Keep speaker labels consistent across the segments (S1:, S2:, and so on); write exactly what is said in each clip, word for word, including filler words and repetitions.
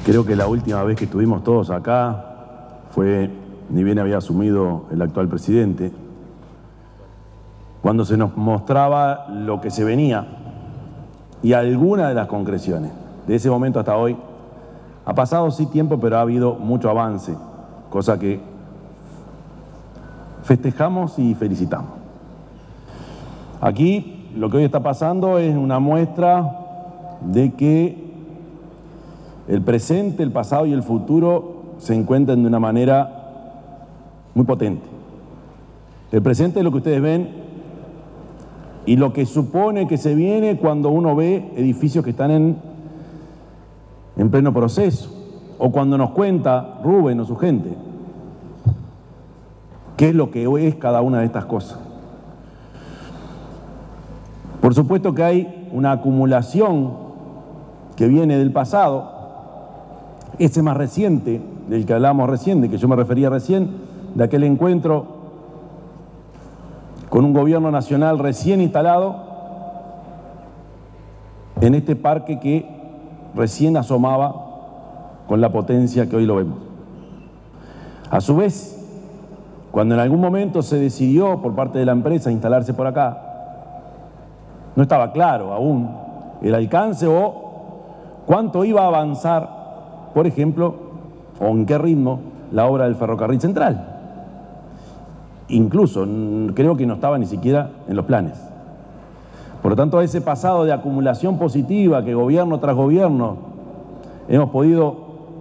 S1: Creo que la última vez que estuvimos todos acá fue, ni bien había asumido el actual presidente, cuando se nos mostraba lo que se venía y algunas de las concreciones. De ese momento hasta hoy ha pasado sí tiempo, pero ha habido mucho avance, cosa que festejamos y felicitamos. Aquí lo que hoy está pasando es una muestra de que el presente, el pasado y el futuro se encuentran de una manera muy potente. El presente es lo que ustedes ven y lo que supone que se viene cuando uno ve edificios que están en, en pleno proceso, o cuando nos cuenta Rubén o su gente qué es lo que es cada una de estas cosas. Por supuesto que hay una acumulación que viene del pasado, ese más reciente, del que hablábamos recién, de que yo me refería recién, de aquel encuentro con un gobierno nacional recién instalado en este parque que recién asomaba con la potencia que hoy lo vemos. A su vez, cuando en algún momento se decidió por parte de la empresa instalarse por acá, no estaba claro aún el alcance o cuánto iba a avanzar, por ejemplo, o en qué ritmo la obra del ferrocarril central. Incluso creo que no estaba ni siquiera en los planes. Por lo tanto, ese pasado de acumulación positiva que gobierno tras gobierno hemos podido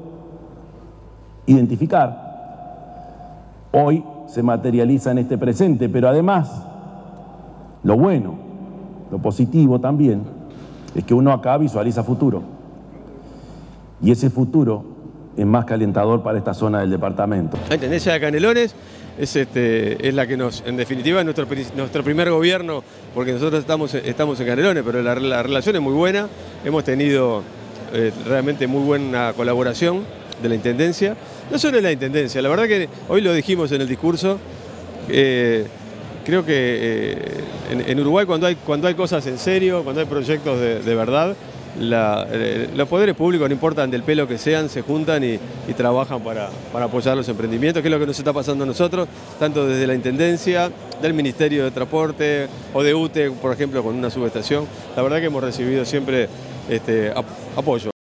S1: identificar, hoy se materializa en este presente, pero además, lo bueno, lo positivo también, es que uno acá visualiza futuro. Y ese futuro es más que alentador para esta zona del departamento.
S2: La Intendencia de Canelones es, este, es la que nos, en definitiva, es nuestro, nuestro primer gobierno, porque nosotros estamos, estamos en Canelones, pero la, la relación es muy buena. Hemos tenido eh, realmente muy buena colaboración de la Intendencia. No solo en la Intendencia, la verdad que hoy lo dijimos en el discurso, eh, creo que eh, en, en Uruguay cuando hay, cuando hay cosas en serio, cuando hay proyectos de, de verdad, La, eh, los poderes públicos, no importan del pelo que sean, se juntan y, y trabajan para, para apoyar los emprendimientos, que es lo que nos está pasando a nosotros, tanto desde la Intendencia, del Ministerio de Transporte o de U T E, por ejemplo, con una subestación. La verdad que hemos recibido siempre este, ap apoyo.